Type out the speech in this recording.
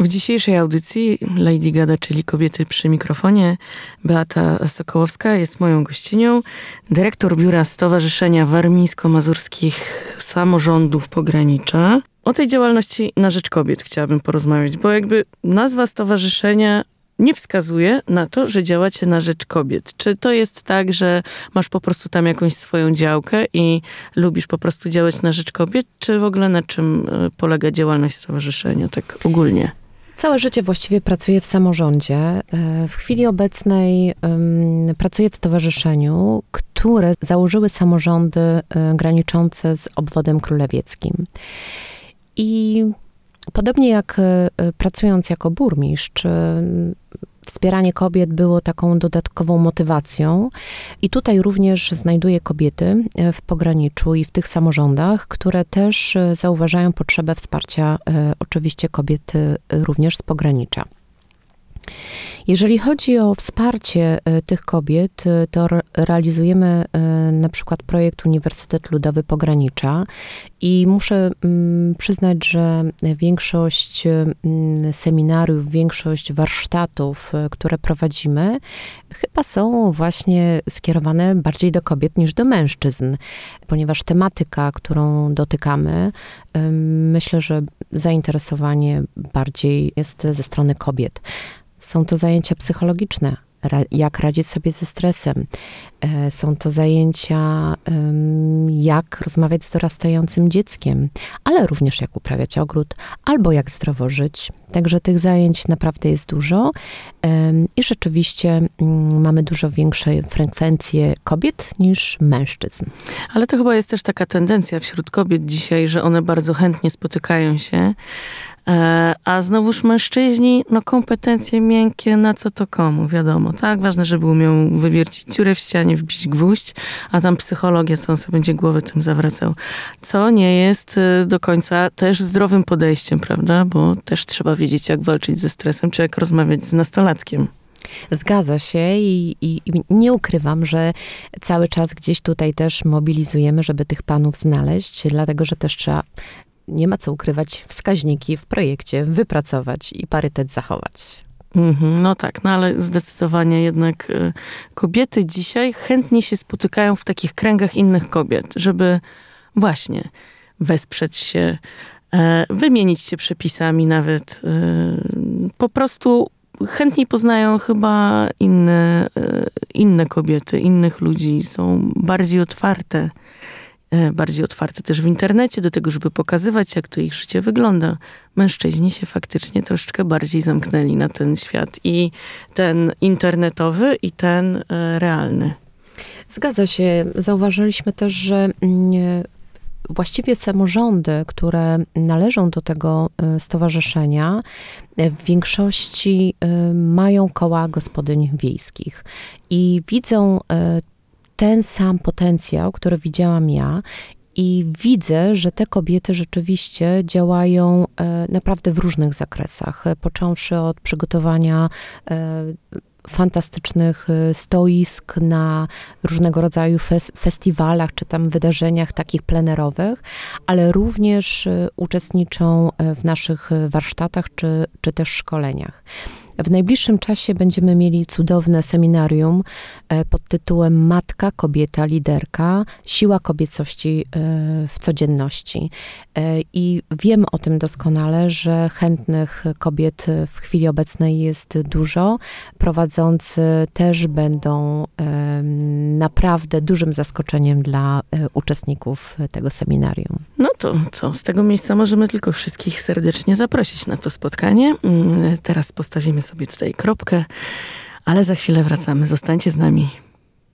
W dzisiejszej audycji Lady Gada, czyli Kobiety przy mikrofonie, Beata Sokołowska jest moją gościnią, dyrektor biura Stowarzyszenia Warmińsko-Mazurskich Samorządów Pogranicza. O tej działalności na rzecz kobiet chciałabym porozmawiać, bo jakby nazwa stowarzyszenia nie wskazuje na to, że działacie na rzecz kobiet. Czy to jest tak, że masz po prostu tam jakąś swoją działkę i lubisz po prostu działać na rzecz kobiet, czy w ogóle na czym polega działalność stowarzyszenia, tak ogólnie? Całe życie właściwie pracuję w samorządzie. W chwili obecnej pracuję w stowarzyszeniu, które założyły samorządy graniczące z obwodem królewieckim. I podobnie jak pracując jako burmistrz, wspieranie kobiet było taką dodatkową motywacją. I tutaj również znajduję kobiety w pograniczu i w tych samorządach, które też zauważają potrzebę wsparcia oczywiście kobiet również z pogranicza. Jeżeli chodzi o wsparcie tych kobiet, to realizujemy na przykład projekt Uniwersytet Ludowy Pogranicza i muszę przyznać, że większość seminariów, większość warsztatów, które prowadzimy, chyba są właśnie skierowane bardziej do kobiet niż do mężczyzn, ponieważ tematyka, którą dotykamy, myślę, że zainteresowanie bardziej jest ze strony kobiet. Są to zajęcia psychologiczne, jak radzić sobie ze stresem. Są to zajęcia, jak rozmawiać z dorastającym dzieckiem, ale również jak uprawiać ogród, albo jak zdrowo żyć. Także tych zajęć naprawdę jest dużo i rzeczywiście mamy dużo większe frekwencje kobiet niż mężczyzn. Ale to chyba jest też taka tendencja wśród kobiet dzisiaj, że one bardzo chętnie spotykają się, a znowuż mężczyźni, kompetencje miękkie, na co to komu, wiadomo, tak? Ważne, żeby umiał wywiercić dziurę w ścianie, wbić gwóźdź, a tam psychologia, co on sobie będzie głowę tym zawracał. Co nie jest do końca też zdrowym podejściem, prawda? Bo też trzeba wiedzieć, jak walczyć ze stresem, czy jak rozmawiać z nastolatkiem. Zgadza się i nie ukrywam, że cały czas gdzieś tutaj też mobilizujemy, żeby tych panów znaleźć, dlatego, że też trzeba, nie ma co ukrywać, wskaźniki w projekcie wypracować i parytet zachować. No tak, ale zdecydowanie jednak kobiety dzisiaj chętnie się spotykają w takich kręgach innych kobiet, żeby właśnie wesprzeć się, wymienić się przepisami nawet, po prostu chętniej poznają chyba inne kobiety, innych ludzi, są bardziej otwarte też w internecie do tego, żeby pokazywać, jak to ich życie wygląda. Mężczyźni się faktycznie troszeczkę bardziej zamknęli na ten świat i ten internetowy, i ten realny. Zgadza się. Zauważyliśmy też, że właściwie samorządy, które należą do tego stowarzyszenia, w większości mają koła gospodyń wiejskich i widzą ten sam potencjał, który widziałam ja, i widzę, że te kobiety rzeczywiście działają naprawdę w różnych zakresach, począwszy od przygotowania fantastycznych stoisk na różnego rodzaju festiwalach, czy tam wydarzeniach takich plenerowych, ale również uczestniczą w naszych warsztatach, czy też szkoleniach. W najbliższym czasie będziemy mieli cudowne seminarium pod tytułem Matka, kobieta, liderka, siła kobiecości w codzienności. I wiem o tym doskonale, że chętnych kobiet w chwili obecnej jest dużo. Prowadzący też będą naprawdę dużym zaskoczeniem dla uczestników tego seminarium. No to co, z tego miejsca możemy tylko wszystkich serdecznie zaprosić na to spotkanie. Teraz postawimy sobie tutaj kropkę, ale za chwilę wracamy. Zostańcie z nami.